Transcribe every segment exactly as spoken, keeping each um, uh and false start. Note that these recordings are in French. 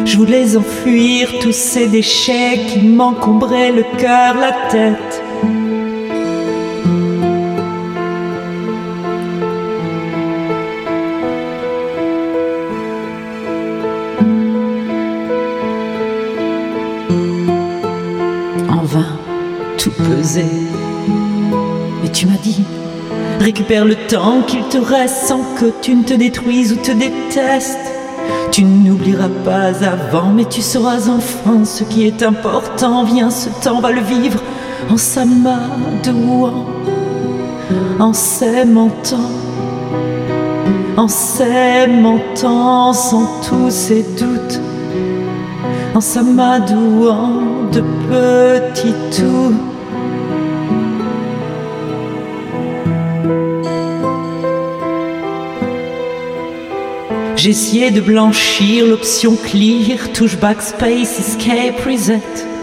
Je voulais enfuir tous ces déchets qui m'encombraient le cœur, la tête. En vain, tout pesait. Et tu m'as dit, récupère le temps qu'il te reste sans que tu ne te détruises ou te détestes. Tu n'oublieras pas avant, mais tu sauras enfin ce qui est important. Viens, ce temps va le vivre en s'amadouant, en s'aimantant, en s'aimantant sans tous ses doutes, en s'amadouant de petit tout. J'ai essayé de blanchir l'option clear, touche backspace, escape, reset.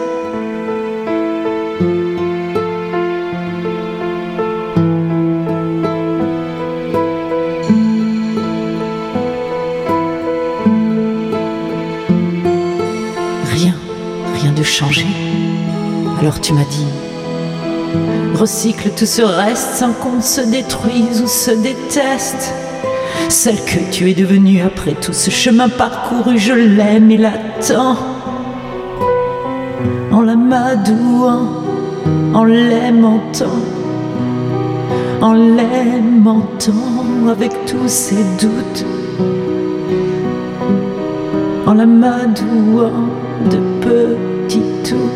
Rien, rien de changé. Alors tu m'as dit, recycle tout ce reste sans qu'on se détruise ou se déteste. Celle que tu es devenue après tout ce chemin parcouru, je l'aime et l'attends. En l'amadouant, en l'aimantant, en l'aimantant avec tous ses doutes, en l'amadouant de petit tout.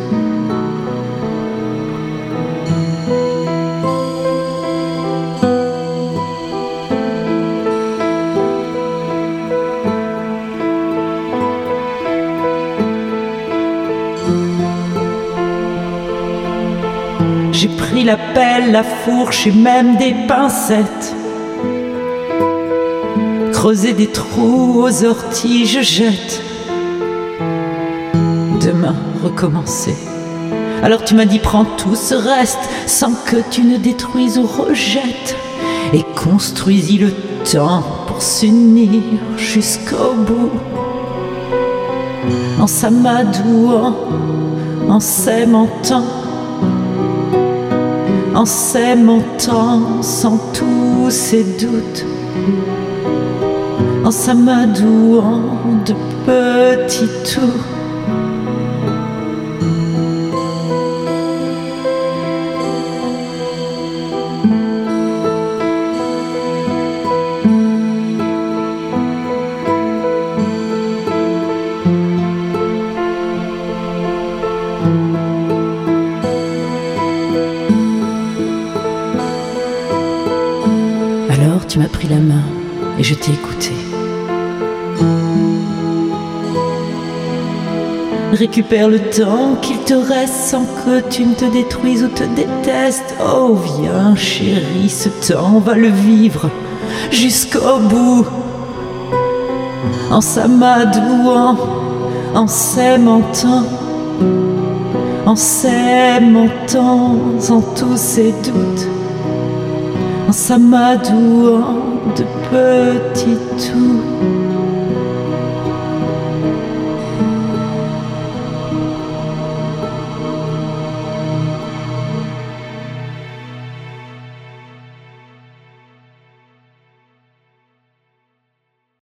J'ai pris la pelle, la fourche et même des pincettes. Creuser des trous aux orties, je jette. Demain, recommencer. Alors tu m'as dit, prends tout ce reste sans que tu ne détruises ou rejettes. Et construisis le temps pour s'unir jusqu'au bout. En s'amadouant, en s'aimantant, en s'aimantant sans tous ses doutes, en s'amadouant de petit tout. Alors tu m'as pris la main et je t'ai écouté. Récupère le temps qu'il te reste sans que tu ne te détruises ou te détestes. Oh viens chérie, ce temps on va le vivre jusqu'au bout. En s'amadouant, en s'aimantant, en s'aimantant sans tous ses doutes, en s'amadouant de petit tout.